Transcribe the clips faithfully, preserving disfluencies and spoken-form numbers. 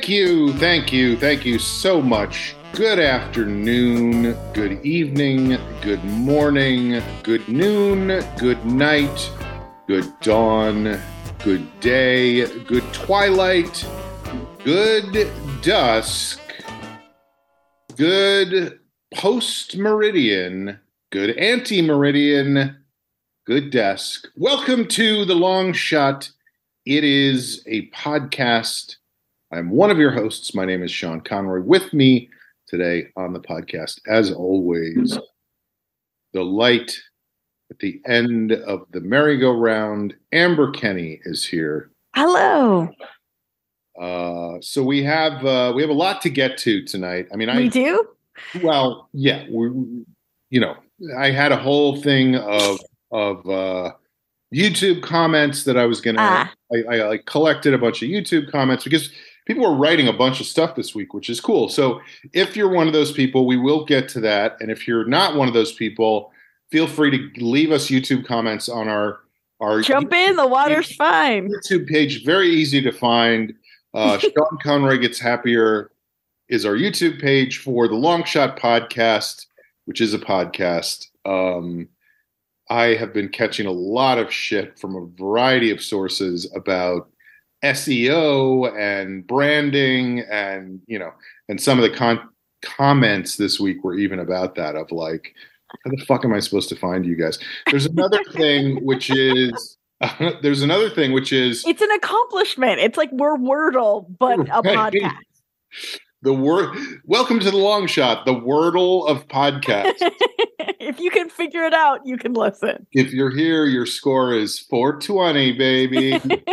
Thank you, thank you, thank you so much. Good afternoon, good evening, good morning, good noon, good night, good dawn, good day, good twilight, good dusk, good post-meridian, good ante-meridian, good desk. Welcome to The Long Shot. It is a podcast. I'm one of your hosts. My name is Sean Conroy. With me today on the podcast, as always, the light at the end of the merry-go-round, Amber Kenny is here. Hello. Uh, so we have uh, we have a lot to get to tonight. I mean, I we do. Well, yeah, we, you know, I had a whole thing of of uh, YouTube comments that I was gonna. Ah. I, I like collected a bunch of YouTube comments because people were writing a bunch of stuff this week, which is cool. So if you're one of those people, we will get to that. And if you're not one of those people, feel free to leave us YouTube comments on our our jump YouTube in. The water's page, fine. YouTube page. Very easy to find. Uh, Sean Conroy Gets Happier is our YouTube page for the Long Shot Podcast, which is a podcast. Um, I have been catching a lot of shit from a variety of sources about S E O and branding, and you know, and some of the con- comments this week were even about that. Of like, how the fuck am I supposed to find you guys? There's another thing which is uh, there's another thing which is it's an accomplishment. It's like we're Wordle, but a right. podcast. The word. Welcome to the Long Shot, the Wordle of podcasts. If you can figure it out, you can listen. If you're here, your score is four twenty, baby.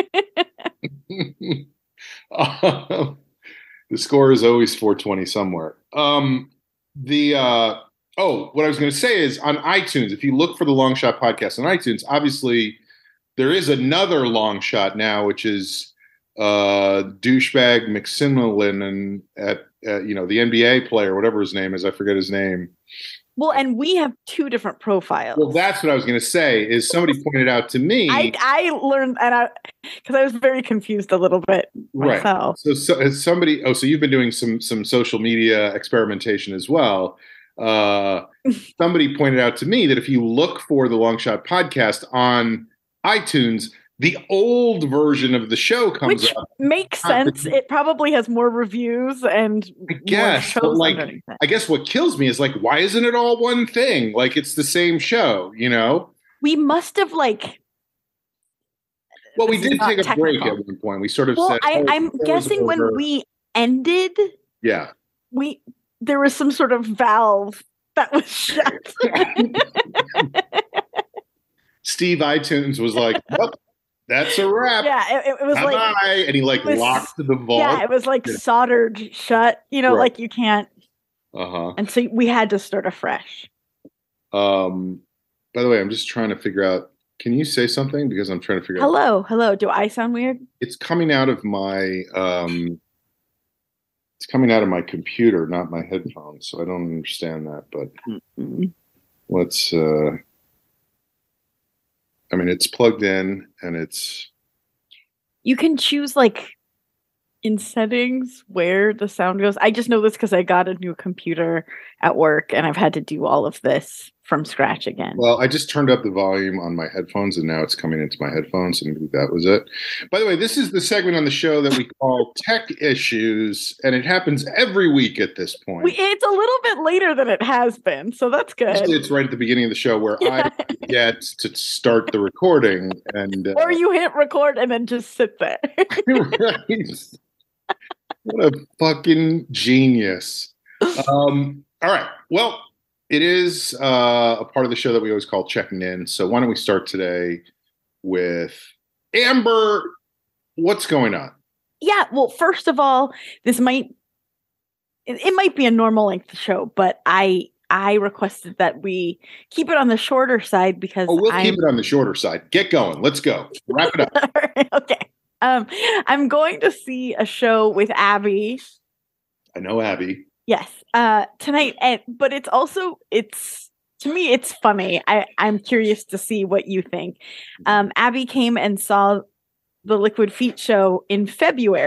uh, the score is always four twenty somewhere. Um, the uh, oh, what I was going to say is on iTunes, if you look for the Long Shot Podcast on iTunes, obviously there is another long shot now, which is uh, douchebag McSimilin and at, at you know the N B A player, whatever his name is, I forget his name. Well, and we have two different profiles. Well, that's what I was going to say. Is somebody pointed out to me? I, I learned, and I because I was very confused a little bit myself. Right. So, so as somebody, oh, so you've been doing some some social media experimentation as well. Uh, somebody pointed out to me that if you look for the Long Shot Podcast on iTunes, the old version of the show comes Which up. Makes sense. It probably has more reviews and I guess, but like, I guess what kills me is like, why isn't it all one thing? Like, it's the same show, you know? We must have like. Well, we did take a technical. break at one point. We sort of well, said, I, oh, I'm guessing when we ended, yeah, we there was some sort of valve that was shut. Steve iTunes was like, well, that's a wrap. Yeah, it, it was Bye-bye. like, and he like was, locked the vault. Yeah, it was like soldered shut. You know, right. like you can't. Uh huh. And so we had to start afresh. Um. By the way, I'm just trying to figure out. Can you say something? Because I'm trying to figure hello, out. Hello, hello. Do I sound weird? It's coming out of my. Um. It's coming out of my computer, not my headphones. So I don't understand that. But mm-hmm. let's. Uh, I mean, it's plugged in and it's. You can choose like in settings where the sound goes. I just know this because I got a new computer at work and I've had to do all of this from scratch again. Well, I just turned up the volume on my headphones and now it's coming into my headphones, and maybe that was it. By the way, this is the segment on the show that we call Tech Issues, and it happens every week at this point. We, it's a little bit later than it has been, so that's good. Usually it's right at the beginning of the show where yeah. I get to start the recording. and uh, Or you hit record and then just sit there. Right. What a fucking genius. Um, all right. Well, it is uh, a part of the show that we always call checking in. So why don't we start today with Amber? What's going on? Yeah. Well, first of all, this might it, it might be a normal length show, but I I requested that we keep it on the shorter side because oh, we'll I'm, keep it on the shorter side. Get going. Let's go. Wrap it up. Okay. Um, I'm going to see a show with Abby. I know Abby. Yes, uh, tonight, and but it's also it's to me it's funny. I I'm curious to see what you think. Um, Abby came and saw the Liquid Feet show in February,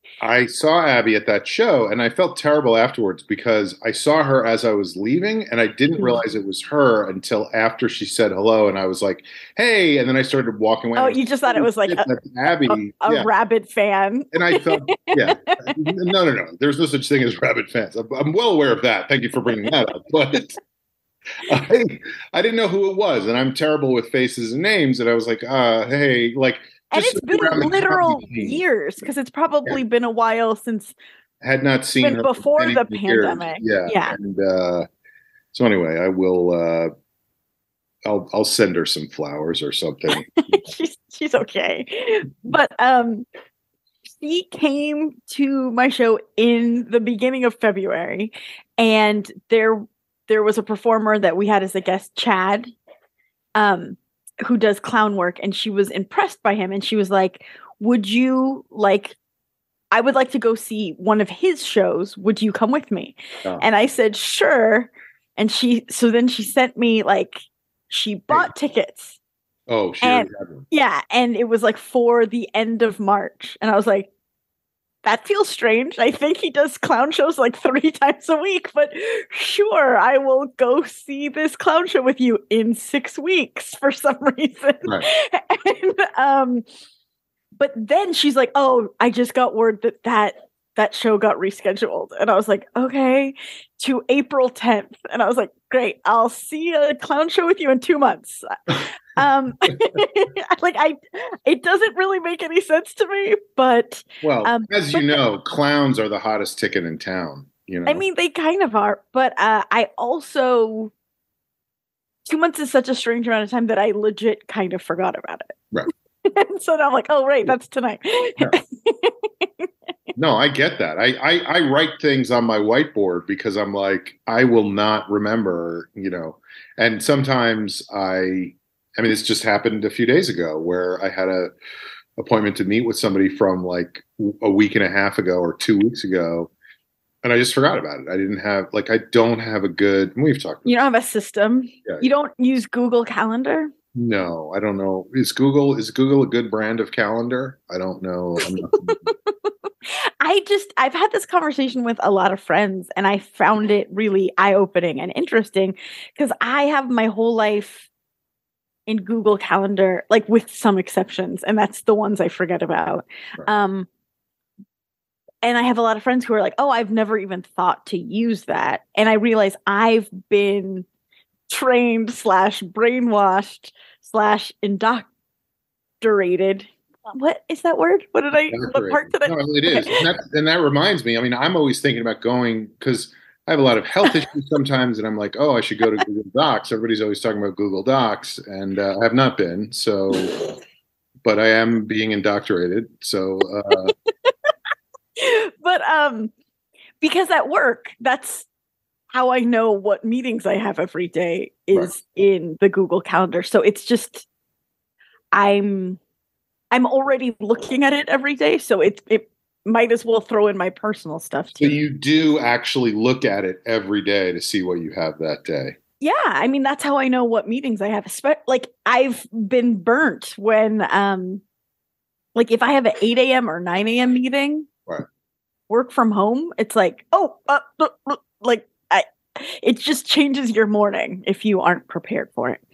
I saw Abby at that show and I felt terrible afterwards because I saw her as I was leaving and I didn't Mhm. realize it was her until after she said hello. And I was like, hey. And then I started walking away. Oh, and I was you like, just thought it "Holy was like shit, a, that's a, Abby. a Yeah. rabid fan. And I felt, yeah, no, no, no. There's no such thing as rabid fans. I'm, I'm well aware of that. Thank you for bringing that up. But I, I didn't know who it was. And I'm terrible with faces and names. And I was like, uh, hey, like, And just it's been around the literal comedy scene. years because it's probably Yeah. been a while since Had not seen been her before in the many years. pandemic. Yeah. Yeah. And uh, so anyway, I will. Uh, I'll I'll send her some flowers or something. she's she's okay. But um she came to my show in the beginning of February, and there there was a performer that we had as a guest, Chad, um, who does clown work, and she was impressed by him, and she was like, "Would you like? I would like to go see one of his shows. Would you come with me?" Oh. And I said, "Sure." And she, so then she sent me like, she bought hey. tickets. Oh, she and, had one. Yeah, and it was like for the end of March, and I was like, that feels strange. I think he does clown shows like three times a week, but sure, I will go see this clown show with you in six weeks for some reason. Right. and, um, but then she's like, "Oh, I just got word that that that show got rescheduled," and I was like, "Okay, to April tenth," and I was like, "Great, I'll see a clown show with you in two months." um like I it doesn't really make any sense to me, but well um as you know, clowns are the hottest ticket in town, you know. I mean, they kind of are, but uh I also two months is such a strange amount of time that I legit kind of forgot about it. Right. And so now I'm like, oh right, that's tonight. No, no I get that. I, I I write things on my whiteboard because I'm like, I will not remember, you know. And sometimes I I mean, it's just happened a few days ago where I had a appointment to meet with somebody from like a week and a half ago or two weeks ago, and I just forgot about it. I didn't have like I don't have a good. We've talked. About you don't have a system. Yeah, you don't use Google Calendar. No, I don't know. Is Google is Google a good brand of calendar? I don't know. I'm not I just I've had this conversation with a lot of friends, and I found it really eye-opening and interesting because I have my whole life in Google Calendar, like with some exceptions, and that's the ones I forget about. Right. Um, and I have a lot of friends who are like, "Oh, I've never even thought to use that," and I realize I've been trained slash brainwashed slash indoctrinated. What is that word? What did I? What part did I? No, it is, and that, and that reminds me. I mean, I'm always thinking about going because I have a lot of health issues sometimes, and I'm like, oh, I should go to Google Docs. Everybody's always talking about Google Docs, and uh, I have not been. So, but I am being indoctrinated. So, uh, but um, because at work, that's how I know what meetings I have every day is right. in the Google Calendar. So it's just I'm I'm already looking at it every day. So it it. Might as well throw in my personal stuff too. So you do actually look at it every day to see what you have that day. Yeah, I mean that's how I know what meetings I have. Like I've been burnt when, um, like if I have an eight a.m. or nine a.m. meeting, right. work from home, it's like oh, uh, uh, uh, like I, it just changes your morning if you aren't prepared for it.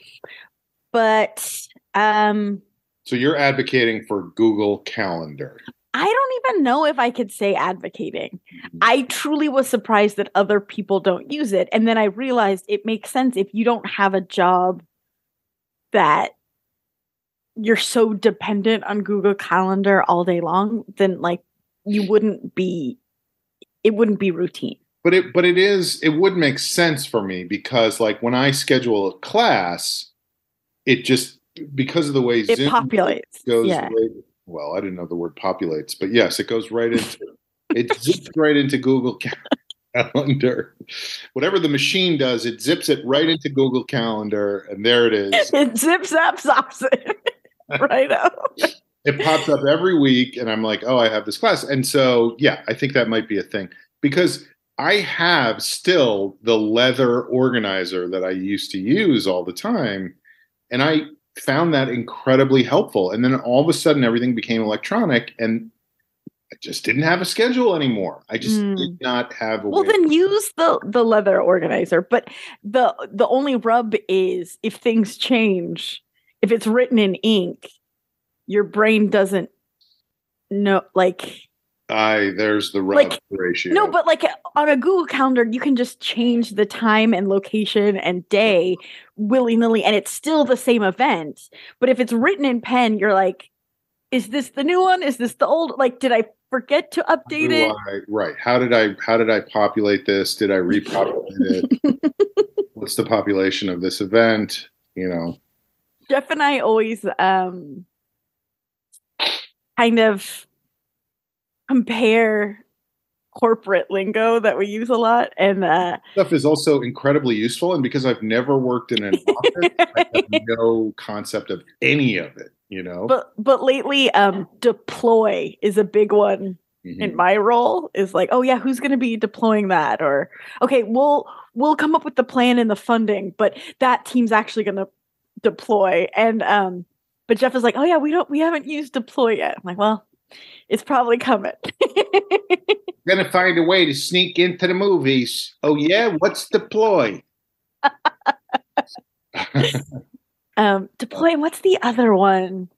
But um, so you're advocating for Google Calendar. I don't even know if I could say advocating. I truly was surprised that other people don't use it. And then I realized it makes sense if you don't have a job that you're so dependent on Google Calendar all day long, then like you wouldn't be, it wouldn't be routine. But it, but it is, it would make sense for me because like when I schedule a class, it just, because of the way it Zoom populates. goes yeah. way, well, I didn't know the word populates, but yes, it goes right into it zips right into Google Calendar. Whatever the machine does, it zips it right into Google Calendar, and there it is. It zips up, stops it right out. It pops up every week, and I'm like, oh, I have this class, and so yeah, I think that might be a thing because I have still the leather organizer that I used to use all the time, and I found that incredibly helpful. And then all of a sudden everything became electronic. And I just didn't have a schedule anymore. I just Mm. did not have a Well, way. then use the the leather organizer. But the the only rub is if things change, if it's written in ink, your brain doesn't know. Like, I there's the rub Like, ratio. no, but like on a Google Calendar, you can just change the time and location and day willy nilly, and it's still the same event. But if it's written in pen, you're like, is this the new one? Is this the old? Like, did I forget to update it? I, right. How did I how did I populate this? Did I repopulate it? What's the population of this event? You know. Jeff and I always um kind of compare corporate lingo that we use a lot, and uh Stuff is also incredibly useful, and because I've never worked in an office, I have no concept of any of it, you know. but but lately um deploy is a big one Mhm. in my role. Is like, oh yeah, who's going to be deploying that? Or okay, we'll we'll come up with the plan and the funding, but that team's actually going to deploy. And um but Jeff is like, oh yeah, we don't we haven't used deploy yet. I'm like, well, it's probably coming. Gonna find a way to sneak into the movies. Oh yeah, what's deploy? um deploy, and what's the other one?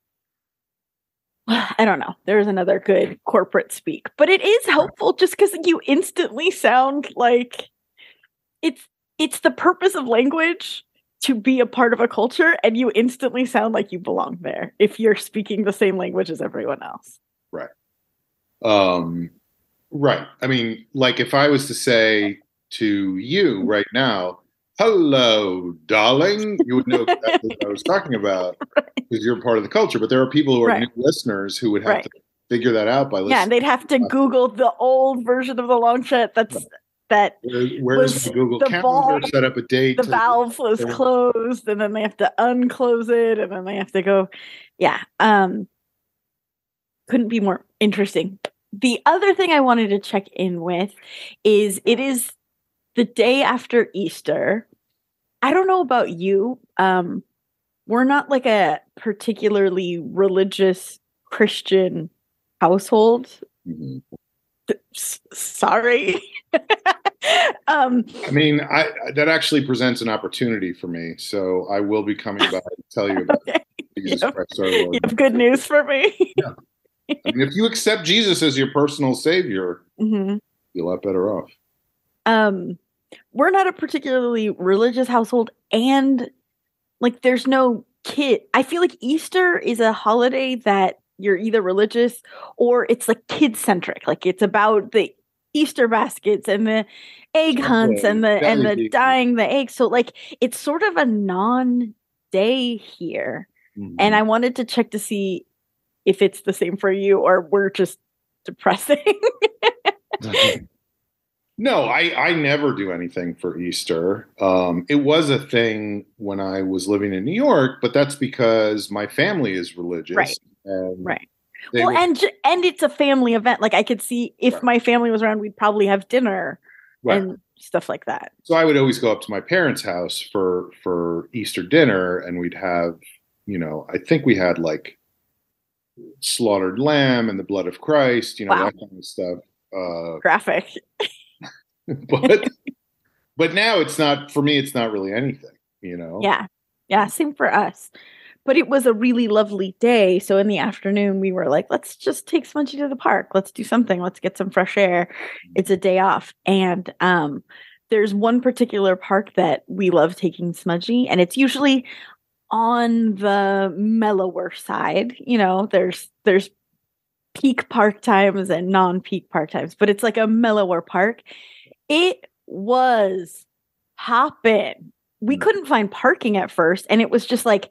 I don't know. There's another good corporate speak, but it is helpful just because you instantly sound like it's it's the purpose of language to be a part of a culture, and you instantly sound like you belong there if you're speaking the same language as everyone else. Right. Um, right. I mean, like if I was to say to you right now, hello, darling, you would know exactly what I was talking about because right. you're part of the culture. But there are people who are right. new listeners who would have right. to figure that out by listening. Yeah, and they'd have to Google the old version of the long shot that's right. that Where, where's the Google the Calendar? ball, set up a date. The valve was there. closed, and then they have to unclose it, and then they have to go. Yeah. Um, couldn't be more interesting. The other thing I wanted to check in with is it is the day after Easter. I don't know about you. Um, we're not like a particularly religious Christian household. Mm-hmm. S- sorry. um, I mean, I, that actually presents an opportunity for me. So I will be coming back to tell you about okay. Jesus have, Christ, our Lord. You have good news for me. Yeah. I mean, if you accept Jesus as your personal savior, mm-hmm. you're a lot better off. Um, we're not a particularly religious household, and like, there's no kid. I feel like Easter is a holiday that you're either religious or it's like kid centric. Like it's about the Easter baskets and the egg okay. hunts and the and the dyeing the eggs. So like it's sort of a non-day here, mm-hmm. and I wanted to check to see if it's the same for you or we're just depressing. No, I, I never do anything for Easter. Um, it was a thing when I was living in New York, but that's because my family is religious. Right. And right. Well, were, and and it's a family event. Like I could see if right. my family was around, we'd probably have dinner right. and stuff like that. So I would always go up to my parents' house for for Easter dinner, and we'd have, you know, I think we had like slaughtered lamb and the blood of Christ, you know, wow. that kind of stuff. Uh, Graphic. but but now it's not, for me, it's not really anything, you know? Yeah. Yeah. Same for us. But it was a really lovely day. So in the afternoon, we were like, let's just take Smudgy to the park. Let's do something. Let's get some fresh air. It's a day off. And um, there's one particular park that we love taking Smudgy, and it's usually on the mellower side. You know, there's there's peak park times and non-peak park times, but it's like a mellower park. It was hopping. We couldn't find parking at first, and it was just like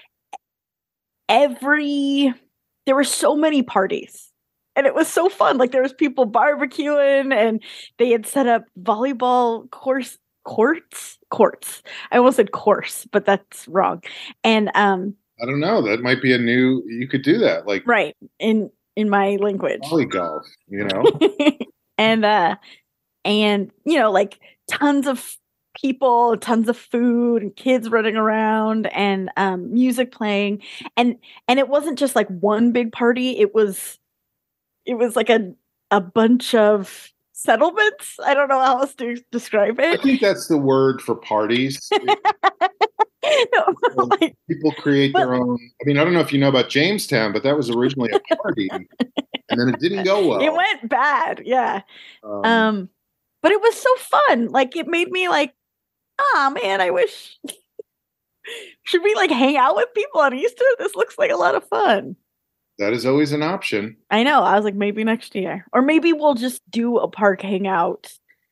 every there were so many parties, and it was so fun. Like there was people barbecuing, and they had set up volleyball course courts courts. I almost said course, but that's wrong. And um, I don't know. That might be a new. You could do that, like right in in my language, volley golf. You know, and uh, and you know, like tons of people, tons of food, and kids running around, and um, music playing, and and it wasn't just like one big party. It was it was like a a bunch of settlements. I don't know how else to describe I it. think that's the word for parties. No, people, like, people create but, their own. I mean, I don't know if you know about Jamestown, but that was originally a party, and then it didn't go well. It went bad, yeah. Um, Um, but it was so fun. Like it made me like, oh man, I wish. Should we like hang out with people on Easter? This looks like a lot of fun. that is always an option. I know. I was like, maybe next year, or maybe we'll just do a park hangout,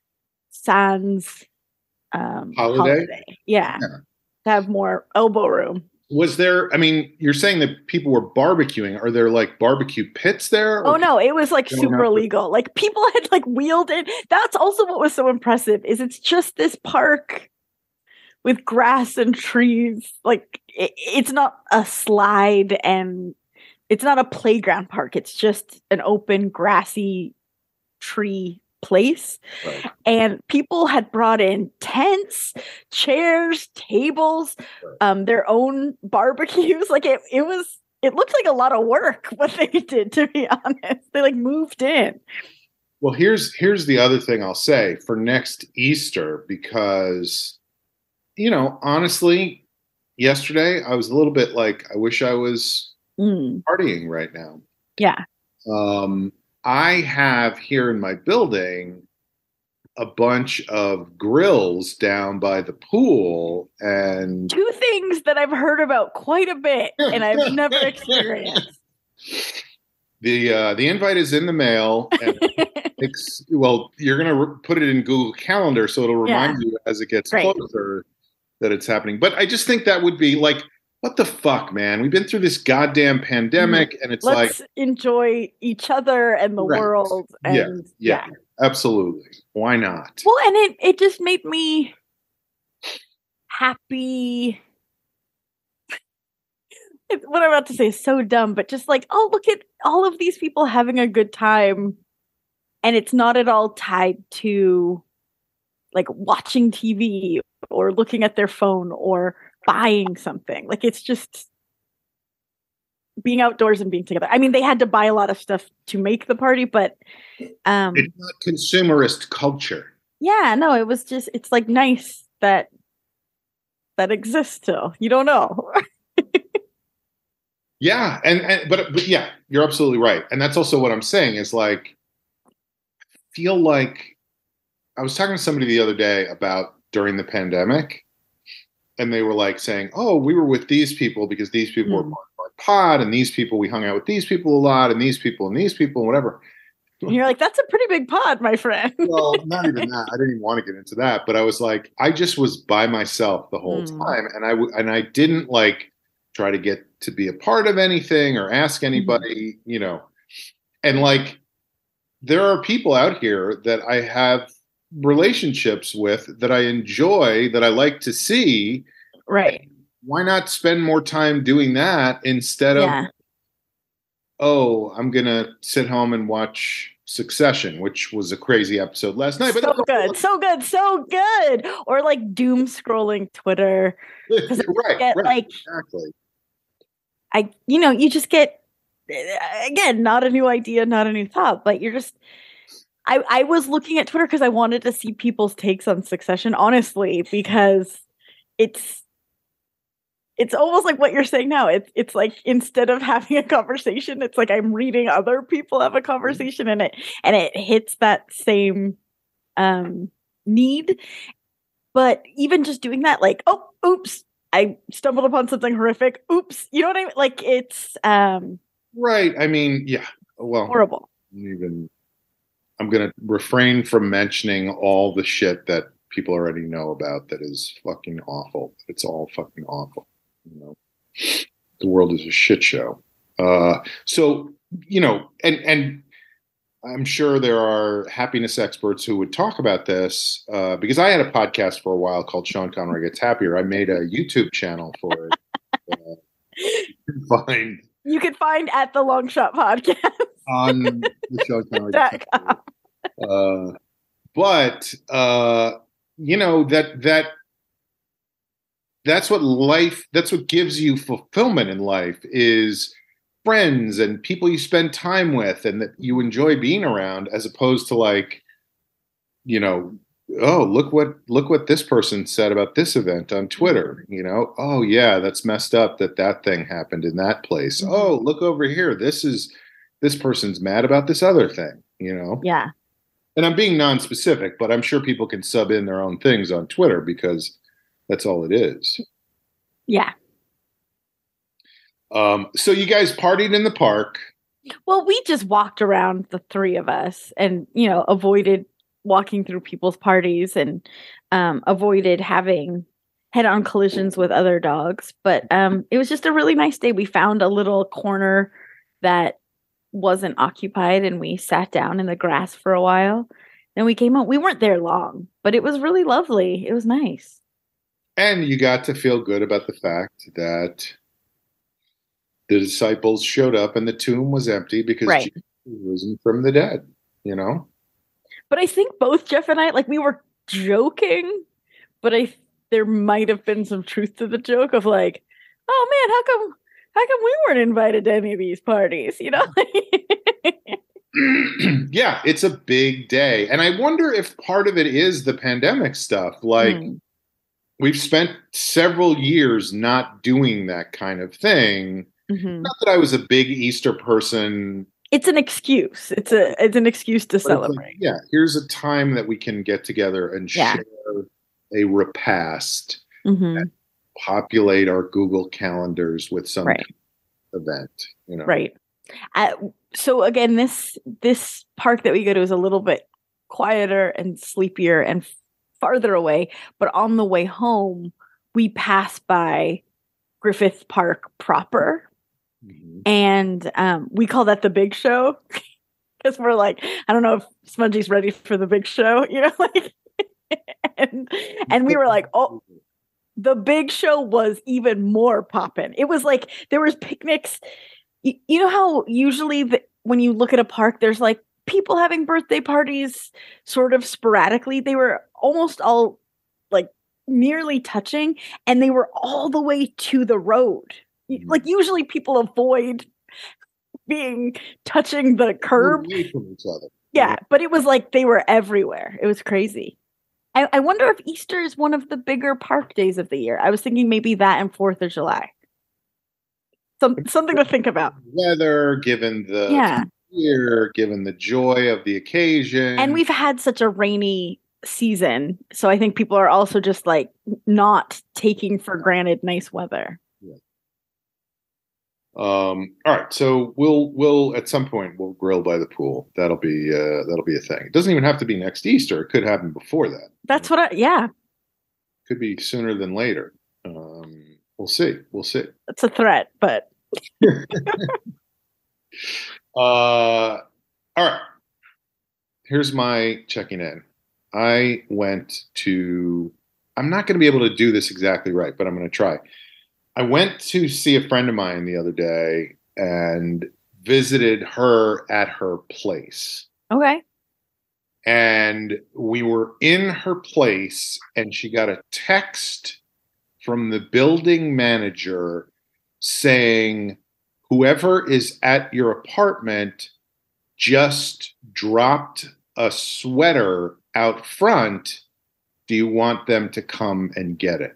sans um, Holiday? holiday. Yeah. Yeah. To have more elbow room. Was there? I mean, you're saying that people were barbecuing. Are there like barbecue pits there? or Oh no, it was like going super out for- illegal. Like people had like wheeled in. That's also what was so impressive is it's just this park with grass and trees. Like it, it's not a slide and it's not a playground park. It's just an open grassy tree place. Right. And people had brought in tents, chairs, tables, Right. um, their own barbecues. Like it, it was, it looked like a lot of work what they did, to be honest. They like moved in. Well, here's here's the other thing I'll say for next Easter, because, you know, honestly, yesterday I was a little bit like, I wish I was Mm, partying right now. yeah. Um, I have here in my building a bunch of grills down by the pool, and Two things that I've heard about quite a bit and I've never experienced. the uh, the invite is in the mail. And it's, well, you're gonna re- put it in Google Calendar, so it'll remind you as it gets Great. closer that it's happening. But I just think that would be like, what the fuck, man? We've been through this goddamn pandemic, and it's Let's like, enjoy each other and the Right. world. Yeah, And yeah. yeah. absolutely, why not? Well, and it, it just made me happy. It- what I'm about to say is so dumb, but just like, oh, look at all of these people having a good time. And it's not at all tied to like watching T V or looking at their phone or buying something. Like it's just being outdoors and being together. I mean, they had to buy a lot of stuff to make the party, but um It's not consumerist culture. yeah, no, it was just it's like nice that that exists still. You don't know. Yeah, and, and but but yeah, you're absolutely right, and that's also what I'm saying is like, I feel like I was talking to somebody the other day about during the pandemic, and they were like saying, "Oh, we were with these people because these people were Mm. part of our pod, and these people we hung out with these people a lot, and these people and these people and whatever." And you're like, that's a pretty big pod, my friend. Well, not even that. I didn't even want to get into that, but I was like, I just was by myself the whole Mm. time, and I w- and I didn't like try to get to be a part of anything or ask anybody, you know. And like, there are people out here that I have relationships with that I enjoy, that I like to see. Right. Why not spend more time doing that instead of, Yeah. oh, I'm gonna sit home and watch Succession, which was a crazy episode last night. So good. So good. So good. Or like doom scrolling Twitter. Because right, get right, like exactly. I you know, you just get again, not a new idea, not a new thought, but you're just I, I was looking at Twitter because I wanted to see people's takes on Succession, honestly, because it's it's almost like what you're saying now. It's it's like instead of having a conversation, it's like I'm reading other people have a conversation, and it and it hits that same um need. But even just doing that, like, oh, oops, I stumbled upon something horrific. Oops, you know what I mean? Like it's um Right. I mean, yeah. Well, horrible. even I'm going to refrain from mentioning all the shit that people already know about that is fucking awful. It's all fucking awful. You know, the world is a shit show. Uh, so, you know, and, and I'm sure there are happiness experts who would talk about this uh, because I had a podcast for a while called Sean Conroy Gets Happier. I made a YouTube channel for it. uh, you can find You can find at the Long Shot Podcast. on the Sean Conroy Gets Happier. Uh, but uh, you know that that that's what life. That's what gives you fulfillment in life is friends and people you spend time with and that you enjoy being around, as opposed to like, you know, oh, look what look what this person said about this event on Twitter. You know, oh yeah, that's messed up that that thing happened in that place. Mhm. Oh, look over here. This is this person's mad about this other thing. You know, Yeah. and I'm being non-specific, but I'm sure people can sub in their own things on Twitter because that's all it is. Yeah. Um, so you guys partied in the park. Well, we just walked around, the three of us, and, you know, avoided walking through people's parties and um, avoided having head-on collisions with other dogs. But um, it was just a really nice day. We found a little corner that wasn't occupied, and we sat down in the grass for a while. Then we came out. We weren't there long, but it was really lovely. It was nice. And you got to feel good about the fact that the disciples showed up and the tomb was empty because Right. Jesus was risen from the dead, you know? But I think both Jeff and I, like, we were joking, but I there might have been some truth to the joke of like, oh man, how come how come we weren't invited to any of these parties? You know? Yeah, it's a big day. And I wonder if part of it is the pandemic stuff. Like, Mm. we've spent several years not doing that kind of thing. Mhm. Not that I was a big Easter person. It's an excuse. It's a it's an excuse to but it's like, celebrate. yeah, here's a time that we can get together and Yeah. share a repast, Mhm. populate our Google calendars with some Right. event, you know? Right. Uh, so again, this this park that we go to is a little bit quieter and sleepier and farther away. But on the way home, we pass by Griffith Park proper, Mhm. and um, we call that the Big Show because we're like, I don't know if Smudgy's ready for the Big Show, you know, like, and and we were like, oh. The Big Show was even more poppin'. It was like there was picnics. You, you know how usually the, when you look at a park, there's like people having birthday parties sort of sporadically. They were almost all like nearly touching, and they were all the way to the road. Y- Mhm. Like usually people avoid being touching the curb. Away from each other. Yeah, but it was like they were everywhere. It was crazy. I, I wonder if Easter is one of the bigger park days of the year. I was thinking maybe that and Fourth of July. Some something to think about. Weather, given the Yeah. year, given the joy of the occasion. And we've had such a rainy season, so I think people are also just like not taking for granted nice weather. Um, all right, so we'll we'll at some point we'll grill by the pool. That'll be uh, that'll be a thing. It doesn't even have to be next Easter. It could happen before that. That's what I yeah, Could be sooner than later. Um, we'll see. We'll see. that's a threat, but Uh, all right. Here's my checking in. I went to. I'm not going to be able to do this exactly right, but I'm going to try. I went to see a friend of mine the other day and visited her at her place. okay. And we were in her place, and she got a text from the building manager saying, whoever is at your apartment just dropped a sweater out front. Do you want them to come and get it?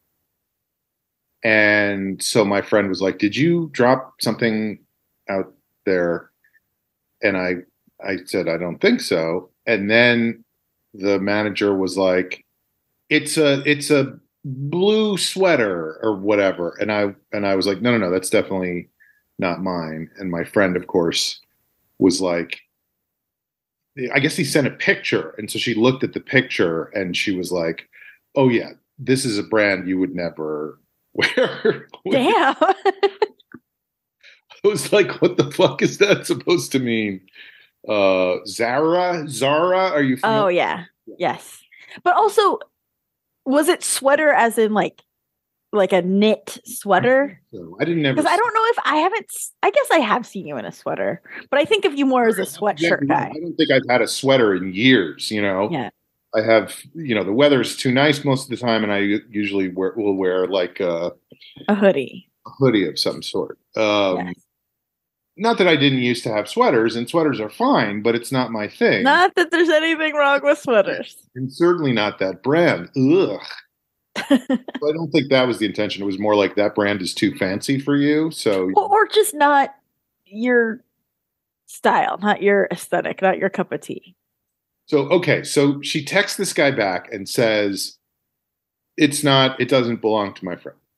And so my friend was like, did you drop something out there? And I, I said, I don't think so. And then the manager was like, it's a, it's a blue sweater or whatever. And I, and I was like, no, no, no, that's definitely not mine. And my friend, of course, was like, I guess he sent a picture. And so she looked at the picture and she was like, oh yeah, this is a brand you would never wear. Damn. I was like, what the fuck is that supposed to mean? Uh, Zara? Zara? Are you familiar? Oh yeah. Yes. But also, was it sweater as in like like a knit sweater? So I didn't never. Because I don't know if I haven't. s- I guess I have seen you in a sweater, but I think of you more as a sweatshirt guy. I don't think I've had a sweater in years. You know. Yeah. I have. You know, the weather's too nice most of the time, and I usually wear, will wear like a, A hoodie. a hoodie of some sort. Um, Yes. not that I didn't used to have sweaters, and sweaters are fine, but it's not my thing. Not that there's anything wrong with sweaters. And certainly not that brand. Ugh. I don't think that was the intention. It was more like that brand is too fancy for you. So, or, or just not your style, not your aesthetic, not your cup of tea. So, okay. So she texts this guy back and says, it's not, it doesn't belong to my friend.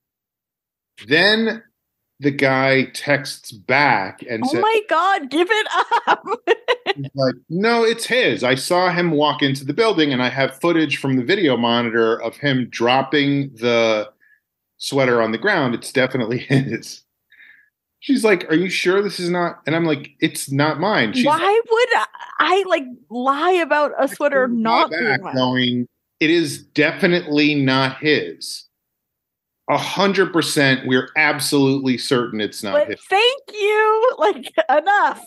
Then the guy texts back and oh says, oh my God, give it up. he's like, no, it's his. I saw him walk into the building and I have footage from the video monitor of him dropping the sweater on the ground. It's definitely his. She's like, are you sure this is not? And I'm like, it's not mine. She's Why like, would I, I like lie about a sweater not being mine? Going, it is definitely not his. A hundred percent. We're absolutely certain it's not but his. Thank you. Like, enough.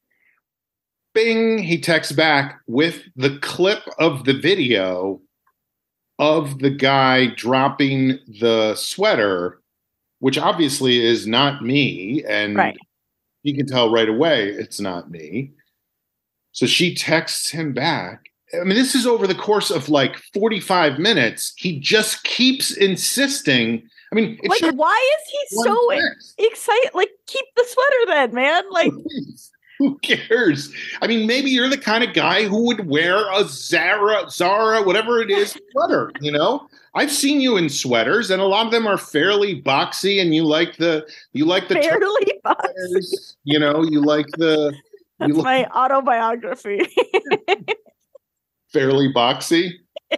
Bing, he texts back with the clip of the video of the guy dropping the sweater, which obviously is not me. And right. you can tell right away it's not me. So she texts him back. I mean, this is over the course of like forty-five minutes. He just keeps insisting. I mean, like, why is he so text. excited? Like, keep the sweater then, man. Like, who cares? I mean, maybe you're the kind of guy who would wear a Zara, Zara, whatever it is, sweater, you know? I've seen you in sweaters, and a lot of them are fairly boxy, and you like the, you like the, fairly boxy. You know, you like the, That's you my like, autobiography. fairly boxy.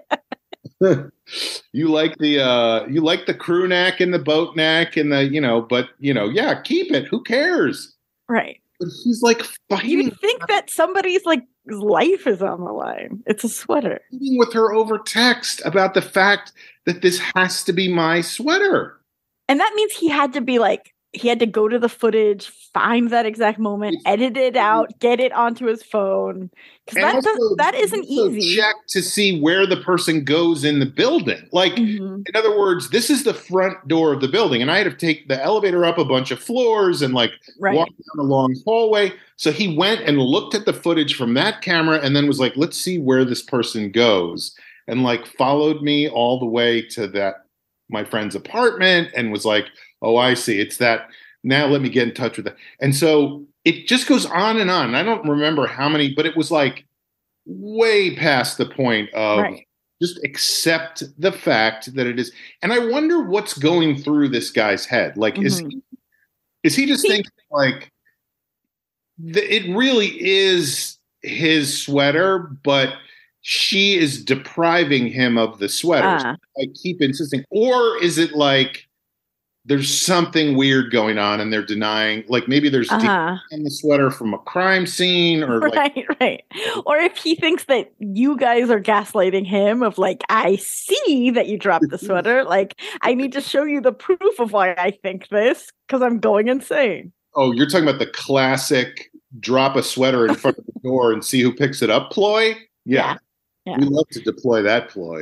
You like the uh you like the crew neck and the boat neck and the, you know, but you know, yeah, keep it. Who cares? Right. But he's like fighting. You think that somebody's like life is on the line. It's a sweater. Fighting with her over text about the fact that this has to be my sweater. And that means he had to be like, he had to go to the footage, find that exact moment, edit it out, get it onto his phone. Because that, does, that isn't easy. Check to see where the person goes in the building. Like, mm-hmm. in other words, this is the front door of the building. And I had to take the elevator up a bunch of floors and like right. walk down a long hallway. So he went and looked at the footage from that camera and then was like, let's see where this person goes. And like followed me all the way to that, my friend's apartment, and was like, oh, I see. It's that. Now let me get in touch with it. And so it just goes on and on. I don't remember how many, but it was like way past the point of right. just accept the fact that it is. And I wonder what's going through this guy's head. Like, mm-hmm. is he, is he just he, thinking like the, it really is his sweater, but she is depriving him of the sweater. Uh. So I keep insisting. Or is it like, there's something weird going on and they're denying, like maybe there's uh-huh. in the sweater from a crime scene or right, like, right. Or if he thinks that you guys are gaslighting him of like, I see that you dropped the sweater. Like, I need to show you the proof of why I think this because I'm going insane. Oh, you're talking about the classic drop a sweater in front of the door and see who picks it up ploy? Yeah. yeah. yeah. We love to deploy that ploy.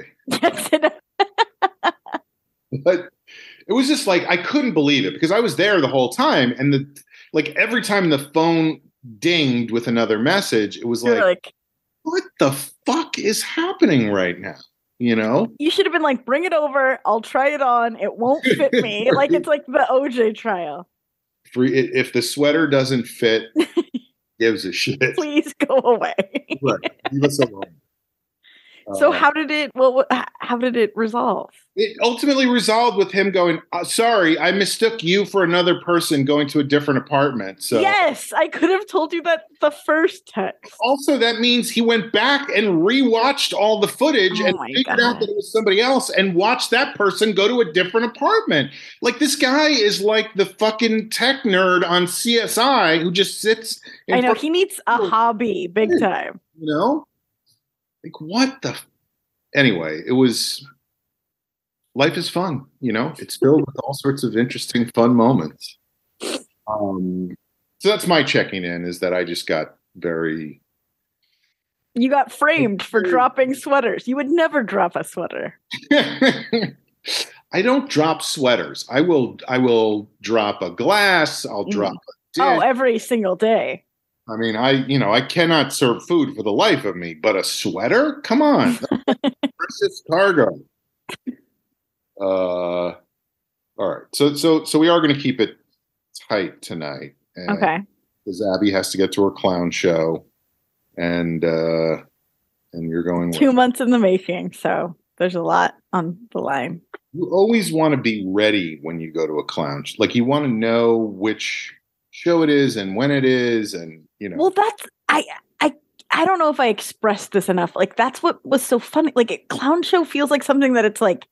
But it was just like, I couldn't believe it because I was there the whole time. And the like every time the phone dinged with another message, it was like, like, what the fuck is happening right now? You know? You should have been like, bring it over. I'll try it on. It won't fit me. Like, it's like the O J trial. Free, if the sweater doesn't fit, gives a shit. Please go away. Right. Leave us alone. So how did it, well, how did it resolve? It ultimately resolved with him going, uh, sorry, I mistook you for another person going to a different apartment. So yes, I could have told you that the first text. Also, that means he went back and rewatched all the footage oh and figured God. out that it was somebody else and watched that person go to a different apartment. Like, this guy is like the fucking tech nerd on C S I who just sits. I know, he needs a hobby big time. You know? Like, what the? F- anyway, it was. Life is fun, you know. It's filled with all sorts of interesting, fun moments. Um, so that's my checking in. Is that I just got very. You got framed for dropping sweaters. You would never drop a sweater. I don't drop sweaters. I will. I will drop a glass. I'll drop mm. a Oh, every single day. I mean, I, you know, I cannot serve food for the life of me, but a sweater? Come on. Precious cargo. Uh, all right. So, so, so we are going to keep it tight tonight. And okay. Because Abby has to get to her clown show, and uh, and you're going two months in the making, so there's a lot on the line. You always want to be ready when you go to a clown show. Like, you want to know which show it is and when it is, and you know. Well, that's I I I don't know if I expressed this enough. Like, that's what was so funny. Like, a clown show feels like something that it's like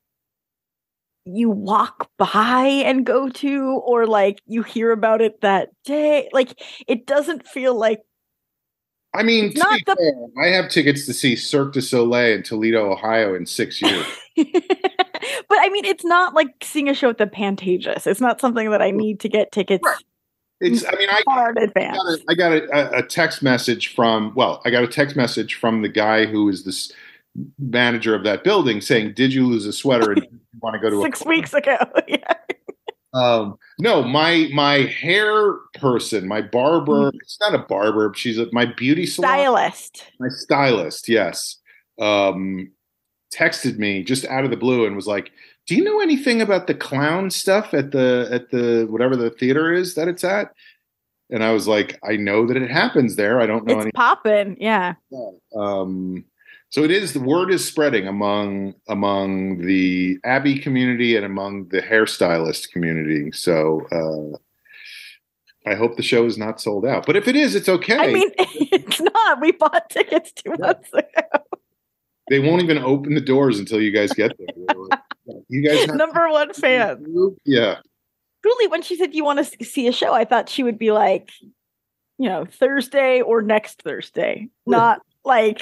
you walk by and go to, or like you hear about it that day. Like, it doesn't feel like. I mean, to not be the- fair, I have tickets to see Cirque du Soleil in Toledo, Ohio in six years. But I mean, it's not like seeing a show at the Pantages. It's not something that I need to get tickets. Right. It's. I mean, I far in advance. got a, I got a, a text message from. Well, I got a text message from the guy who is this manager of that building saying, "Did you lose a sweater and you want to go to six a weeks ago?" Yeah. Um, no, my my hair person, my barber. Mm-hmm. It's not a barber. She's a, my beauty salon stylist. My stylist, yes. Um, texted me just out of the blue and was like, "Do you know anything about the clown stuff at the at the whatever the theater is that it's at?" And I was like, "I know that it happens there. I don't know it's any." Popping, yeah. Um, so it is. The word is spreading among among the Abby community and among the hairstylist community. So uh, I hope the show is not sold out. But if it is, it's okay. I mean, it's not. We bought tickets two yeah. months ago. They won't even open the doors until you guys get there. You guys have number one fan. Yeah. Truly, when she said you want to see a show, I thought she would be like, you know, Thursday or next Thursday, not like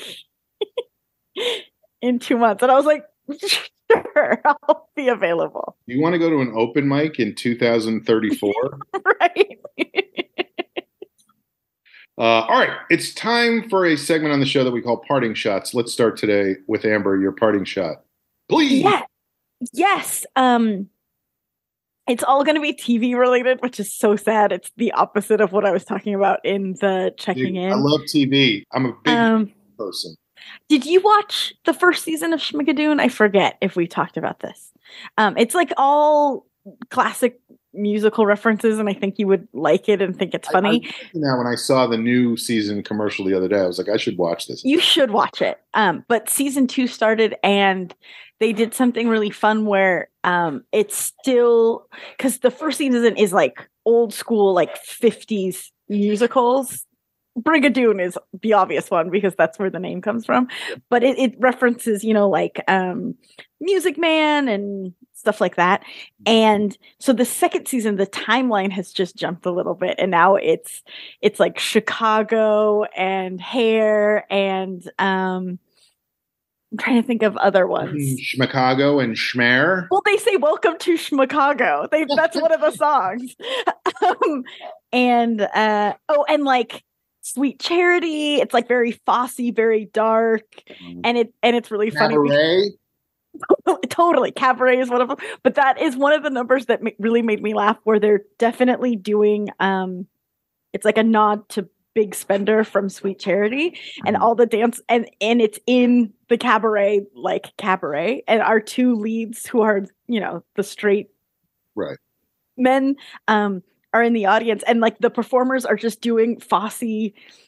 in two months. And I was like, sure, I'll be available. You want to go to an open mic in two thousand thirty-four? Right. Uh, all right, it's time for a segment on the show that we call Parting Shots. Let's start today with Amber, your parting shot. Please. Yeah. Yes. Um, it's all going to be T V related, which is so sad. It's the opposite of what I was talking about in the checking Dude, in. I love T V. I'm a big um, person. Did you watch the first season of Schmigadoon? I forget if we talked about this. Um, it's like all classic musical references, and I think you would like it and think it's funny. Now, when I saw the new season commercial the other day, I was like, I should watch this. You should watch it. Um, but season two started, and they did something really fun where um, it's still, because the first season is like old school, like fifties musicals. Brigadoon is the obvious one because that's where the name comes from. But it, it references, you know, like um, Music Man and stuff like that. And so the second season, the timeline has just jumped a little bit, and now it's it's like Chicago and Hair and um, I'm trying to think of other ones. Schmicago and Schmer. Well, they say "Welcome to Schmicago." They that's one of the songs. um, and uh, oh, and like Sweet Charity. It's like very Fosse, very dark, mm. and it and it's really funny. Cabaret. Totally, Cabaret is one of them. But that is one of the numbers that ma- really made me laugh. Where they're definitely doing. Um, it's like a nod to Big Spender from Sweet Charity, mm. and all the dance and and it's in the cabaret like cabaret, and our two leads who are you know the straight right men. Um, are in the audience, and like the performers are just doing Fosse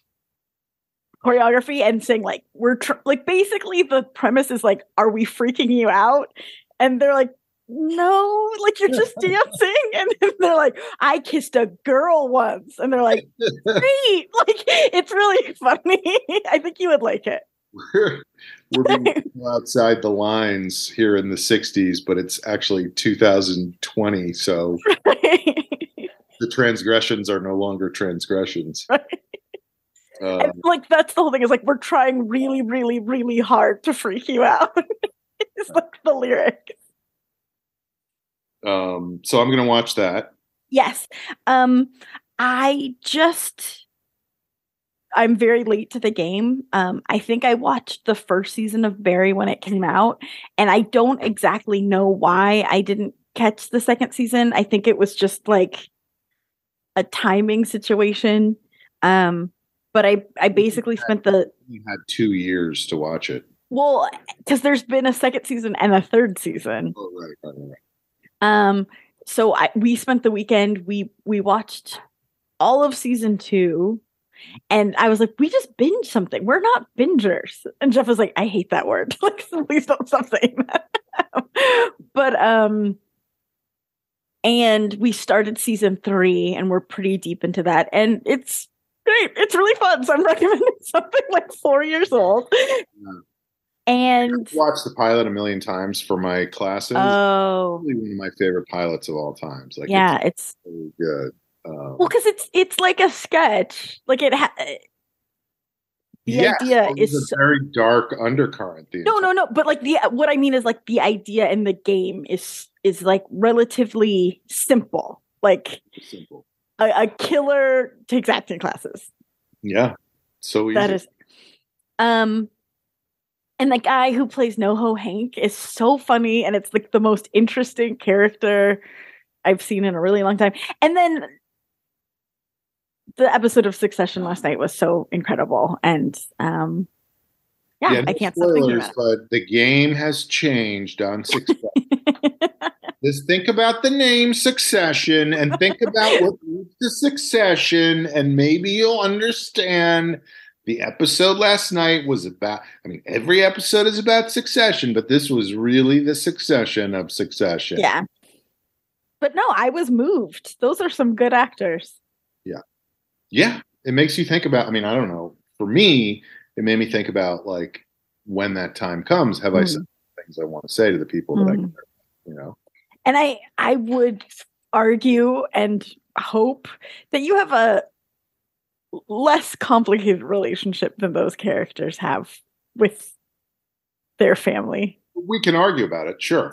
choreography and saying like we're tr- like basically the premise is like, are we freaking you out? And they're like, no, like you're just dancing. And they're like, I kissed a girl once, and they're like, great, like it's really funny. I think you would like it. We're, we're being outside the lines here in the sixties, but it's actually two thousand twenty, so the transgressions are no longer transgressions. Right. Um, and like that's the whole thing is like we're trying really, really, really hard to freak you out. It's like the lyric. Um, so I'm gonna watch that. Yes. Um, I just I'm very late to the game. Um, I think I watched the first season of Barry when it came out, and I don't exactly know why I didn't catch the second season. I think it was just like a timing situation. Um, but I, I basically spent the You had two years to watch it. well, because there's been a second season and a third season. Oh, right, right, right. Um, so I we spent the weekend. We we watched all of season two, and I was like, we just binge something. We're not bingers. And Jeff was like, I hate that word. Like, please don't stop saying that. But um, and we started season three, and we're pretty deep into that, and it's great. It's really fun. So I'm recommending something like four years old. Yeah. And I've watched the pilot a million times for my classes. Oh, Probably one of my favorite pilots of all times. Like, yeah, it's, it's really good. Um, well, because it's it's like a sketch. Like it, ha- the yes, idea there's is a very dark undercurrent. The no, no, no. But like the what I mean is like the idea in the game is is like relatively simple. Like simple. a, a killer takes acting classes. Yeah, so easy. That is, um, and the guy who plays NoHo Hank is so funny, and it's like the most interesting character I've seen in a really long time. And then the episode of Succession last night was so incredible, and um, yeah, yeah no I can't stop thinking spoilers, about it. but the game has changed on Succession. Just think about the name Succession and think about what leads to Succession, and maybe you'll understand. The episode last night was about, I mean, every episode is about Succession, but this was really the Succession of Succession. Yeah. But no, I was moved. Those are some good actors. Yeah. Yeah. It makes you think about, I mean, I don't know. For me, it made me think about, like, when that time comes, have mm. I said things I want to say to the people mm. that I care about, you know? And I, I would argue and hope that you have a less complicated relationship than those characters have with their family. We can argue about it, sure.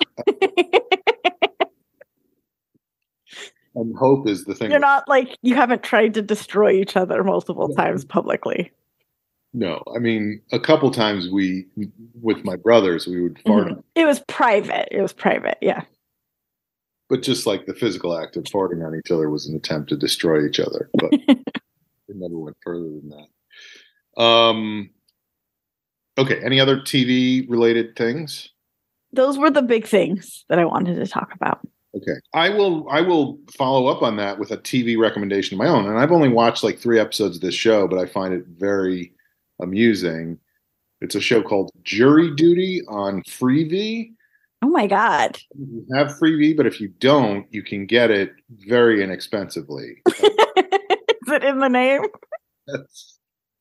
And hope is the thing. You're not like, you haven't tried to destroy each other multiple no. times publicly. No, I mean, a couple times we, with my brothers, we would fart. Mm-hmm. It was private. It was private, yeah. But just like the physical act of farting on each other was an attempt to destroy each other. But it never went further than that. Um, okay, any other T V related things? Those were the big things that I wanted to talk about. Okay, I will. I will follow up on that with a T V recommendation of my own. And I've only watched like three episodes of this show, but I find it very amusing. It's a show called Jury Duty on Freevee. Oh my god! You have Freevee, but if you don't, you can get it very inexpensively. Is it in the name? Yes.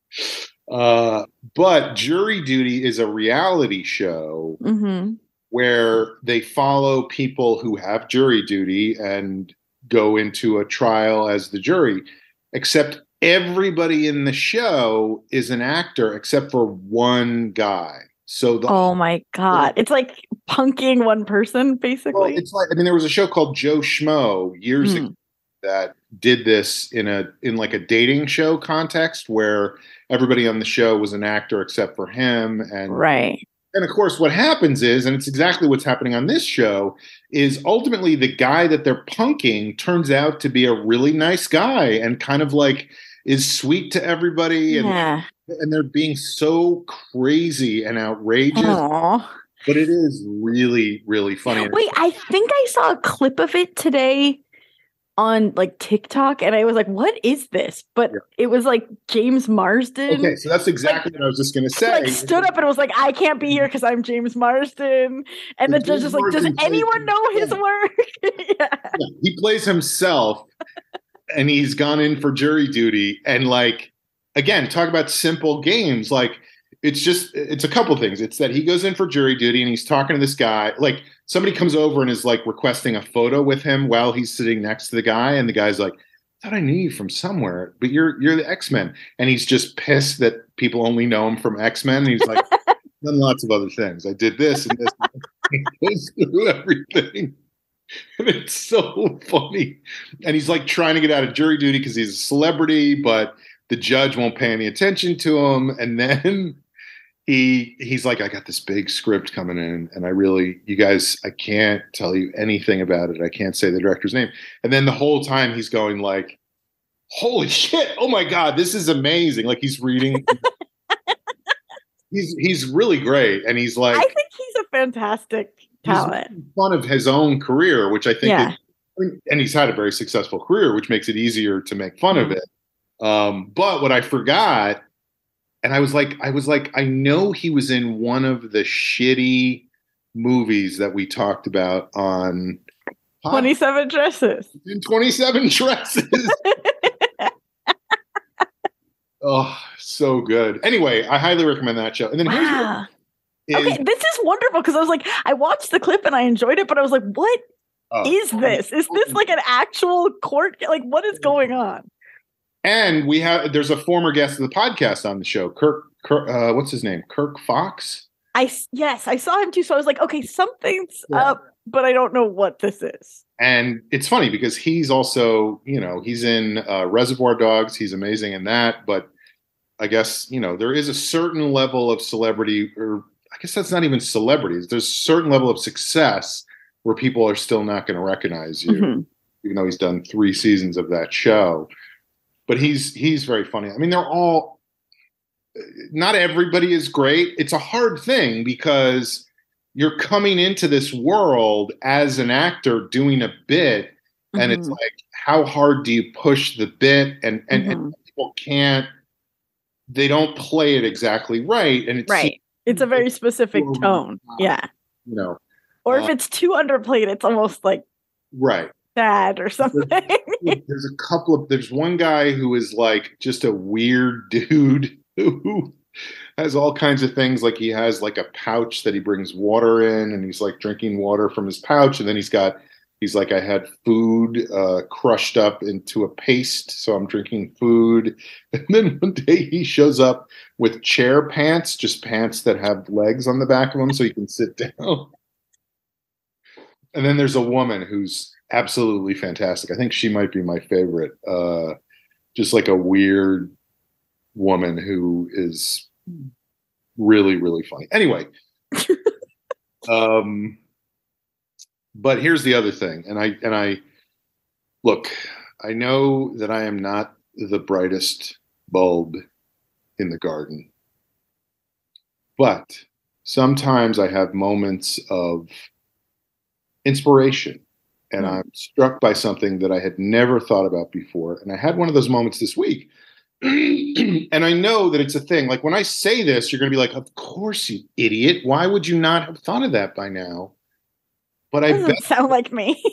Uh, but Jury Duty is a reality show mm-hmm. where they follow people who have jury duty and go into a trial as the jury, except everybody in the show is an actor except for one guy. So the oh my god, it's like punking one person basically. Well, it's like, I mean, there was a show called Joe Schmo years mm. ago that did this in a in like a dating show context where everybody on the show was an actor except for him. And right. And of course, what happens is, and it's exactly what's happening on this show, is ultimately the guy that they're punking turns out to be a really nice guy and kind of like is sweet to everybody. And, yeah. and they're being so crazy and outrageous. Aww. But it is really, really funny. Wait, I think I saw a clip of it today on like TikTok, and I was like, what is this? But yeah. It was like James Marsden. Okay, so that's exactly like, what I was just going to say. Like stood up and was like, I can't be here because I'm James Marsden. And the, the judge is like, does anyone know his yeah. work? yeah. Yeah, he plays himself, and he's gone in for jury duty. And like, again, talk about simple games. Like, it's just, it's a couple things. It's that he goes in for jury duty and he's talking to this guy. Like, somebody comes over and is like requesting a photo with him while he's sitting next to the guy. And the guy's like, I thought I knew you from somewhere, but you're, you're the X-Men. And he's just pissed that people only know him from X-Men. And he's like, done lots of other things. I did this and this. He goes through everything. And it's so funny. And he's like trying to get out of jury duty because he's a celebrity, but the judge won't pay any attention to him. And then he he's like, I got this big script coming in, and I really, you guys, I can't tell you anything about it. I can't say the director's name. And then the whole time he's going like, holy shit, oh my God, this is amazing. Like he's reading. he's he's really great. And he's like, I think he's a fantastic talent. He's making fun of his own career, which I think Yeah. is, and he's had a very successful career, which makes it easier to make fun Mhm. of it. Um, but what I forgot, and I was like, I was like, I know he was in one of the shitty movies that we talked about on twenty-seven Dresses. in twenty-seven Dresses. Oh, so good. Anyway, I highly recommend that show. And then here's Wow. is, Okay, this is wonderful because I was like, I watched the clip and I enjoyed it, but I was like, what uh, is this? Is this like an actual court? Like, what is going on? and we have there's a former guest of the podcast on the show, Kirk. Kirk uh, what's his name? Kirk Fox. I yes, I saw him too. So I was like, okay, something's Yeah. up, but I don't know what this is. And it's funny because he's also, you know, he's in uh, Reservoir Dogs. He's amazing in that. But I guess, you know, there is a certain level of celebrity, or I guess that's not even celebrities. There's a certain level of success where people are still not going to recognize you, Mhm. even though he's done three seasons of that show. But he's he's very funny. I mean, they're all, not everybody is great. It's a hard thing because you're coming into this world as an actor doing a bit, and it's Mhm. like, how hard do you push the bit? And and, Mhm. and people can't, they don't play it exactly right, and it's Right. It's a very specific over the tone. top. Yeah. you know Or Uh, if it's too underplayed, it's almost like right. sad or something. There's a couple of there's one guy who is like just a weird dude who has all kinds of things. Like he has like a pouch that he brings water in, and he's like drinking water from his pouch, and then he's got he's like, I had food uh, crushed up into a paste, so I'm drinking food. And then one day he shows up with chair pants, just pants that have legs on the back of them, so he can sit down. And then there's a woman who's absolutely fantastic. I think she might be my favorite. Uh, just like a weird woman who is really, really funny. Anyway, um, but here's the other thing, and I and I look. I know that I am not the brightest bulb in the garden, but sometimes I have moments of inspiration, and I'm struck by something that I had never thought about before. And I had one of those moments this week. And I know that it's a thing. Like when I say this, you're going to be like, of course, you idiot. Why would you not have thought of that by now? But I Doesn't bet sound like me.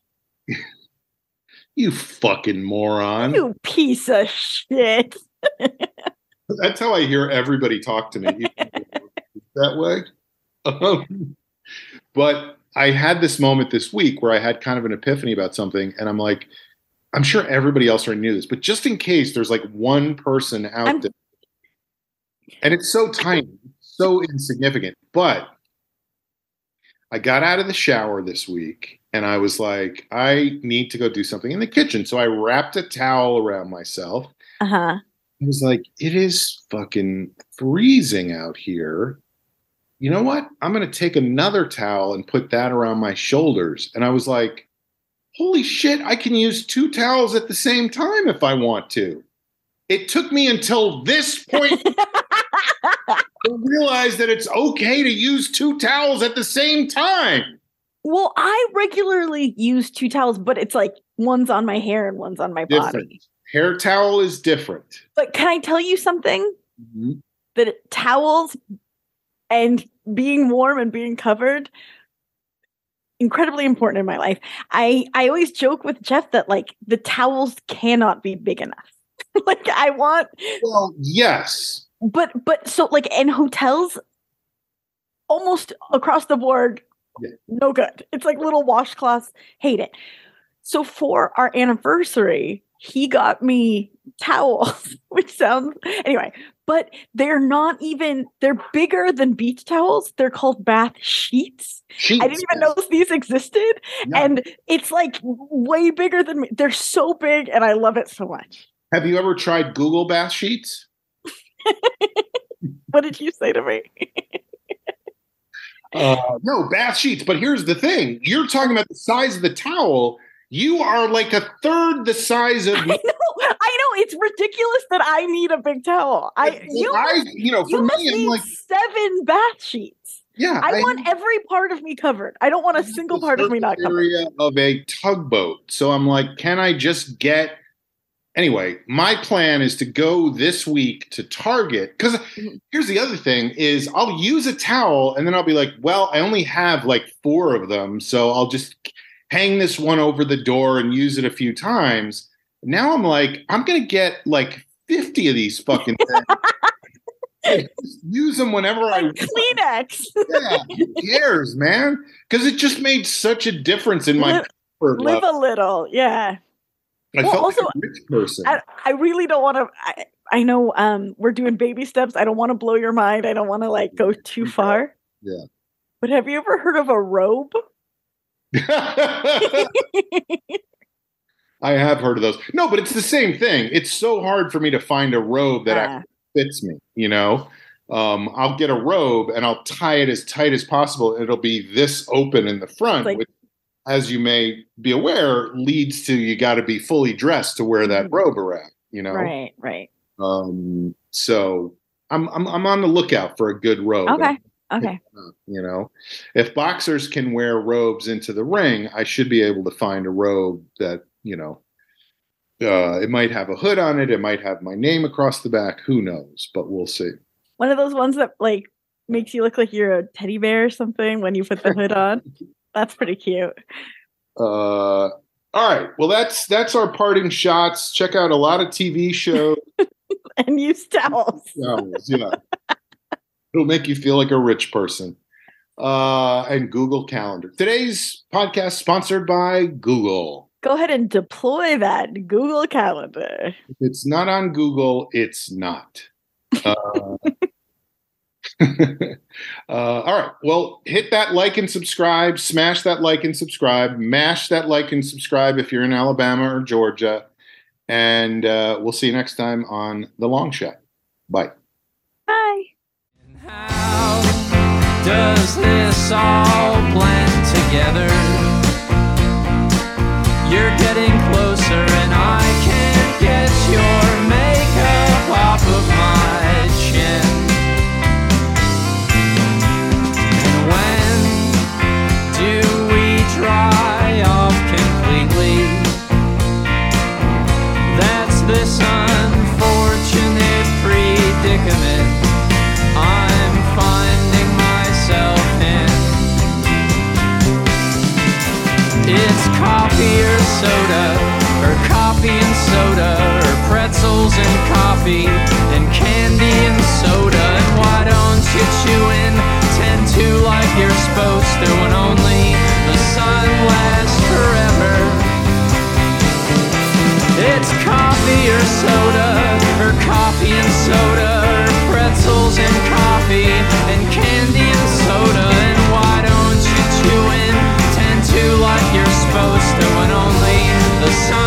you fucking moron. You piece of shit. That's how I hear everybody talk to me. That way. Um, but I had this moment this week where I had kind of an epiphany about something, and I'm like, I'm sure everybody else already knew this, but just in case there's like one person out I'm- there, and it's so tiny, so insignificant, but I got out of the shower this week and I was like, I need to go do something in the kitchen. So I wrapped a towel around myself. Uh-huh. I was like, it is fucking freezing out here. You know what? I'm going to take another towel and put that around my shoulders. And I was like, holy shit, I can use two towels at the same time if I want to. It took me until this point to realize that it's okay to use two towels at the same time. Well, I regularly use two towels, but it's like one's on my hair and one's on my Different. body. Hair towel is different. But can I tell you something? Mm-hmm. That towels and being warm and being covered, incredibly important in my life. I, I always joke with Jeff that like the towels cannot be big enough. Like I want, Well, yes. but but so like in hotels, almost across the board, Yeah. no good. It's like little washcloths. Hate it. So for our anniversary, he got me towels, which sounds anyway, but they're not even, they're bigger than beach towels. They're called bath sheets. Sheets. I didn't even know these existed. Yeah. And it's like way bigger than me. They're so big and I love it so much. Have you ever tried Google bath sheets? What did you say to me? Uh, no, bath sheets. But here's the thing. You're talking about the size of the towel. You are like a third the size of me. I know, I know. It's ridiculous that I need a big towel. I, you, I must, you know, for you me, must I'm need like seven bath sheets. Yeah, I, I want every part of me covered. I don't want a single part of me not covered. Area of a tugboat. So I'm like, can I just get? Anyway, my plan is to go this week to Target because mm-hmm. here's the other thing: is I'll use a towel and then I'll be like, well, I only have like four of them, so I'll just hang this one over the door and use it a few times. Now I'm like, I'm gonna get like fifty of these fucking things. Use them whenever like I want. Kleenex. Yeah, who cares, man? Because it just made such a difference in my live, live a little, yeah. I well, felt also, like a rich person. I, I really don't want to. I, I know um, we're doing baby steps. I don't want to blow your mind. I don't want to like go too far. Yeah. But have you ever heard of a robe? I have heard of those. No, but it's the same thing. It's so hard for me to find a robe that uh. actually fits me. You know, um, I'll get a robe and I'll tie it as tight as possible. It'll be this open in the front, like, which, as you may be aware, leads to you got to be fully dressed to wear that mm-hmm. robe around. You know, right, right. Um, so I'm I'm I'm on the lookout for a good robe. Okay, okay. You know, if boxers can wear robes into the ring, I should be able to find a robe that you know. Uh, it might have a hood on it. It might have my name across the back. Who knows? But we'll see. One of those ones that like makes you look like you're a teddy bear or something when you put the hood on. That's pretty cute. Uh, all right. Well, that's that's our parting shots. Check out a lot of T V shows and use towels. Towels, yeah. It'll make you feel like a rich person. Uh, and Google Calendar. Today's podcast sponsored by Google. Go ahead and deploy that Google Calendar. If it's not on Google, it's not. Uh, uh, all right. Well, hit that like and subscribe. Smash that like and subscribe. Mash that like and subscribe if you're in Alabama or Georgia. And uh, we'll see you next time on The Long Shot. Bye. Bye. How does this all blend together? You're getting closer and I can't get your makeup off of my chin. And when do we dry off completely? That's this unfortunate predicament I'm finding myself in. It's coffee or soda, or coffee and soda, or pretzels and coffee, and candy and soda. And why don't you chew in tend to like you're supposed to, when only the sun lasts forever? It's coffee or soda, or coffee and soda, or pretzels and coffee, and candy and soda. And why don't you chew in tend to like you're supposed to, when only the sun